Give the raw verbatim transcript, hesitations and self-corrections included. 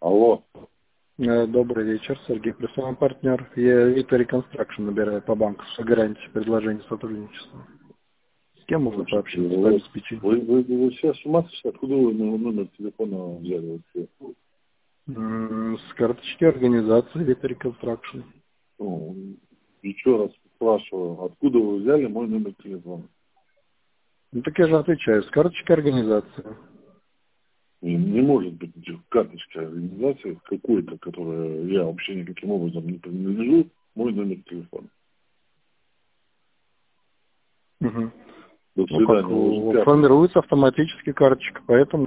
Алло. Э, Добрый вечер, Сергей, плюс вами партнер. Я Вита Reconstruction набираю по банку с гарантией предложения сотрудничества. С кем можно Слушайте, пообщаться по вы, обеспечению? вы, вы, вы сейчас с ума сошли? Откуда вы мой номер телефона взяли? вообще? М, С карточки организации Вита Reconstruction. Ну, еще раз спрашиваю, откуда вы взяли мой номер телефона? Ну так я же отвечаю, с карточки организации. И не может быть карточка организации какой-то, которая я вообще никаким образом не принадлежу, мой номер телефона. Мгм. До Ну как, свидания, ложь у- пятый. формируется автоматически карточка, поэтому